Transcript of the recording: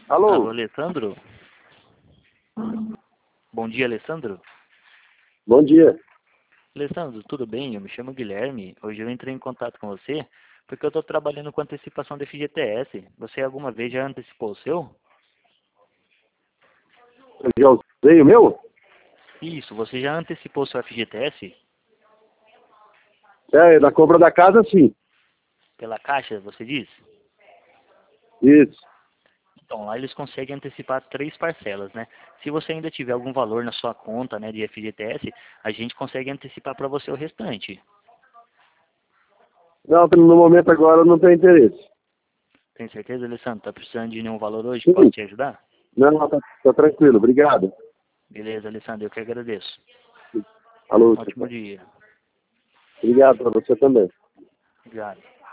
Alô, Alô, Alessandro? Bom dia, Alessandro. bom dia. Alessandro, tudo bem? Eu me chamo Guilherme. Hoje eu entrei em contato com você porque eu estou trabalhando com antecipação do FGTS. Você alguma vez já antecipou o seu? Eu já usei o meu? Isso, você já antecipou o seu FGTS É, na compra da casa, sim. pela Caixa, você diz? Isso. Então, lá eles conseguem antecipar 3 parcelas, né? Se você ainda tiver algum valor na sua conta, né, de FGTS, a gente consegue antecipar para você o restante. Não, no momento agora eu não tenho interesse. Tem certeza, Alessandro? Tá precisando de nenhum valor hoje? Posso Sim. te ajudar? Não, tá tranquilo, obrigado. Beleza, Alessandro, eu que agradeço. Alô, Um ótimo dia. obrigado para você também. Obrigado.